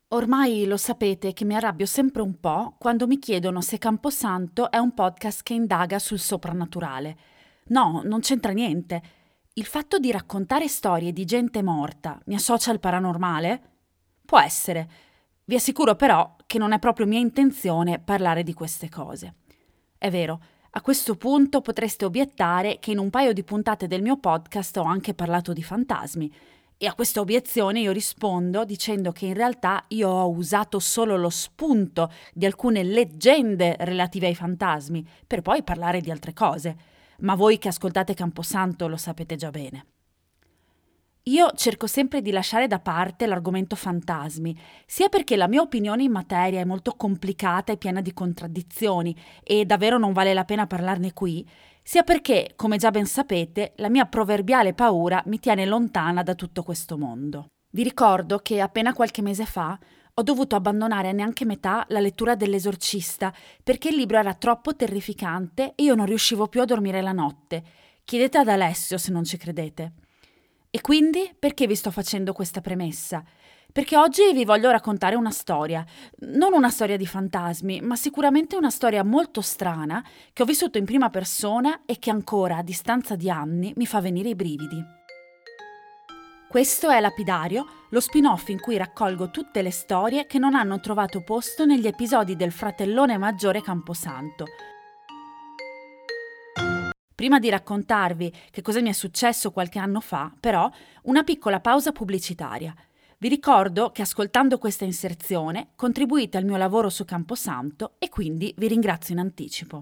Ormai lo sapete che mi arrabbio sempre un po' quando mi chiedono se Camposanto è un podcast che indaga sul soprannaturale. No, non c'entra niente. Il fatto di raccontare storie di gente morta mi associa al paranormale? Può essere. Vi assicuro però che non è proprio mia intenzione parlare di queste cose. È vero, a questo punto potreste obiettare che in un paio di puntate del mio podcast ho anche parlato di fantasmi. E a questa obiezione io rispondo dicendo che in realtà io ho usato solo lo spunto di alcune leggende relative ai fantasmi, per poi parlare di altre cose. Ma voi che ascoltate Camposanto lo sapete già bene. Io cerco sempre di lasciare da parte l'argomento fantasmi, sia perché la mia opinione in materia è molto complicata e piena di contraddizioni e davvero non vale la pena parlarne qui, sia perché, come già ben sapete, la mia proverbiale paura mi tiene lontana da tutto questo mondo. Vi ricordo che appena qualche mese fa ho dovuto abbandonare a neanche metà la lettura dell'Esorcista perché il libro era troppo terrificante e io non riuscivo più a dormire la notte. Chiedete ad Alessio se non ci credete. E quindi perché vi sto facendo questa premessa? Perché oggi vi voglio raccontare una storia, non una storia di fantasmi, ma sicuramente una storia molto strana che ho vissuto in prima persona e che ancora, a distanza di anni, mi fa venire i brividi. Questo è Lapidario, lo spin-off in cui raccolgo tutte le storie che non hanno trovato posto negli episodi del Fratellone Maggiore Camposanto. Prima di raccontarvi che cosa mi è successo qualche anno fa, però, una piccola pausa pubblicitaria. Vi ricordo che ascoltando questa inserzione contribuite al mio lavoro su Camposanto e quindi vi ringrazio in anticipo.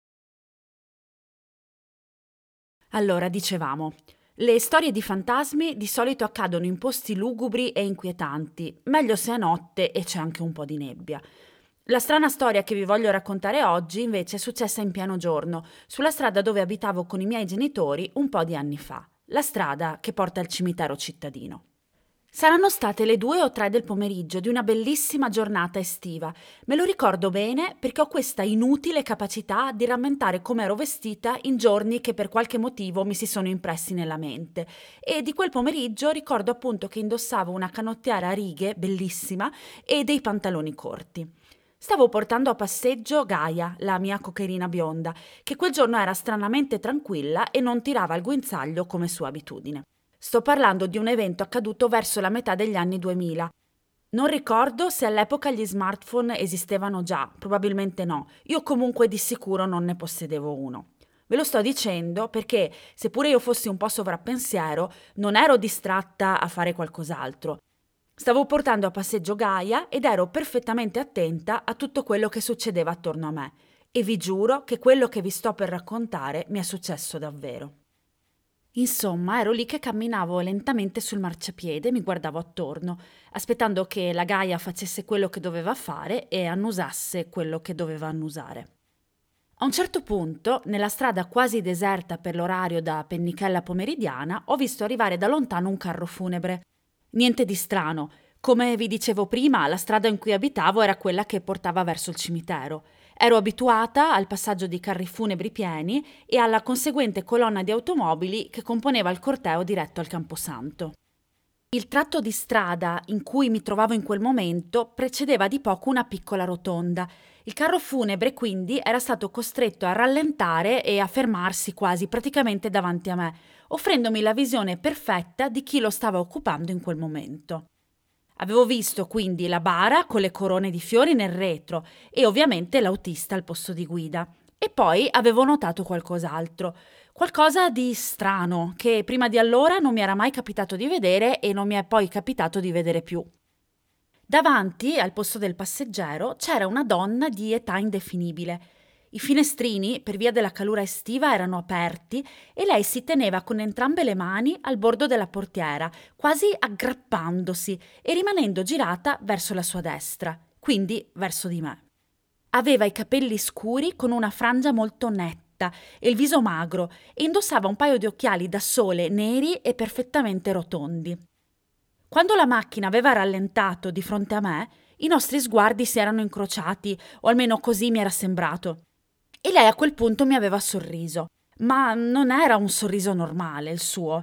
Allora, dicevamo, le storie di fantasmi di solito accadono in posti lugubri e inquietanti, meglio se è notte e c'è anche un po' di nebbia. La strana storia che vi voglio raccontare oggi invece è successa in pieno giorno, sulla strada dove abitavo con i miei genitori un po' di anni fa, la strada che porta al cimitero cittadino. Saranno state le 2 o 3 del pomeriggio di una bellissima giornata estiva. Me lo ricordo bene perché ho questa inutile capacità di rammentare come ero vestita in giorni che per qualche motivo mi si sono impressi nella mente. E di quel pomeriggio ricordo appunto che indossavo una canottiera a righe, bellissima, e dei pantaloni corti. Stavo portando a passeggio Gaia, la mia cocherina bionda, che quel giorno era stranamente tranquilla e non tirava il guinzaglio come sua abitudine. Sto parlando di un evento accaduto verso la metà degli anni 2000. Non ricordo se all'epoca gli smartphone esistevano già, probabilmente no. Io comunque di sicuro non ne possedevo uno. Ve lo sto dicendo perché, seppure io fossi un po' sovrappensiero, non ero distratta a fare qualcos'altro. Stavo portando a passeggio Gaia ed ero perfettamente attenta a tutto quello che succedeva attorno a me. E vi giuro che quello che vi sto per raccontare mi è successo davvero. Insomma, ero lì che camminavo lentamente sul marciapiede e mi guardavo attorno, aspettando che la Gaia facesse quello che doveva fare e annusasse quello che doveva annusare. A un certo punto, nella strada quasi deserta per l'orario da pennichella pomeridiana, ho visto arrivare da lontano un carro funebre. Niente di strano. Come vi dicevo prima, la strada in cui abitavo era quella che portava verso il cimitero. Ero abituata al passaggio di carri funebri pieni e alla conseguente colonna di automobili che componeva il corteo diretto al Camposanto. Il tratto di strada in cui mi trovavo in quel momento precedeva di poco una piccola rotonda. Il carro funebre quindi era stato costretto a rallentare e a fermarsi quasi praticamente davanti a me, offrendomi la visione perfetta di chi lo stava occupando in quel momento. Avevo visto quindi la bara con le corone di fiori nel retro e ovviamente l'autista al posto di guida. E poi avevo notato qualcos'altro, qualcosa di strano che prima di allora non mi era mai capitato di vedere e non mi è poi capitato di vedere più. Davanti, al posto del passeggero, c'era una donna di età indefinibile. I finestrini, per via della calura estiva, erano aperti e lei si teneva con entrambe le mani al bordo della portiera, quasi aggrappandosi e rimanendo girata verso la sua destra, quindi verso di me. Aveva i capelli scuri con una frangia molto netta e il viso magro e indossava un paio di occhiali da sole neri e perfettamente rotondi. Quando la macchina aveva rallentato di fronte a me, i nostri sguardi si erano incrociati, o almeno così mi era sembrato. E lei a quel punto mi aveva sorriso. Ma non era un sorriso normale il suo.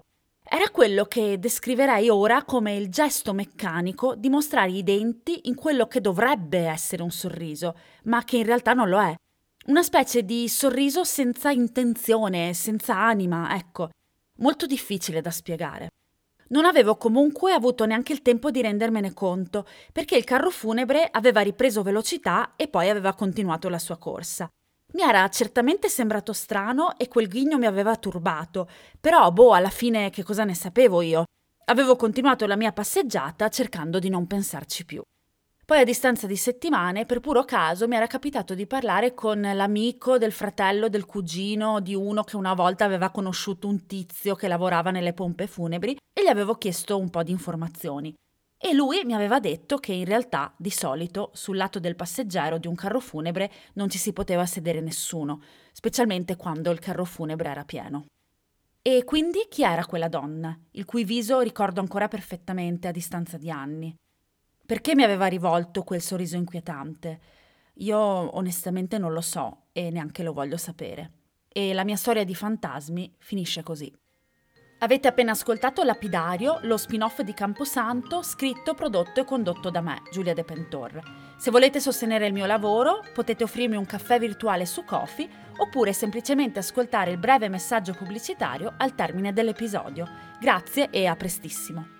Era quello che descriverei ora come il gesto meccanico di mostrare i denti in quello che dovrebbe essere un sorriso, ma che in realtà non lo è. Una specie di sorriso senza intenzione, senza anima, ecco. Molto difficile da spiegare. Non avevo comunque avuto neanche il tempo di rendermene conto, perché il carro funebre aveva ripreso velocità e poi aveva continuato la sua corsa. Mi era certamente sembrato strano e quel ghigno mi aveva turbato, però alla fine che cosa ne sapevo io? Avevo continuato la mia passeggiata cercando di non pensarci più. Poi a distanza di settimane, per puro caso, mi era capitato di parlare con l'amico del fratello del cugino di uno che una volta aveva conosciuto un tizio che lavorava nelle pompe funebri e gli avevo chiesto un po' di informazioni. E lui mi aveva detto che in realtà, di solito, sul lato del passeggero di un carro funebre non ci si poteva sedere nessuno, specialmente quando il carro funebre era pieno. E quindi chi era quella donna, il cui viso ricordo ancora perfettamente a distanza di anni? Perché mi aveva rivolto quel sorriso inquietante? Io onestamente non lo so e neanche lo voglio sapere. E la mia storia di fantasmi finisce così. Avete appena ascoltato Lapidario, lo spin-off di Camposanto, scritto, prodotto e condotto da me, Giulia De Pentor. Se volete sostenere il mio lavoro, potete offrirmi un caffè virtuale su Ko-fi oppure semplicemente ascoltare il breve messaggio pubblicitario al termine dell'episodio. Grazie e a prestissimo.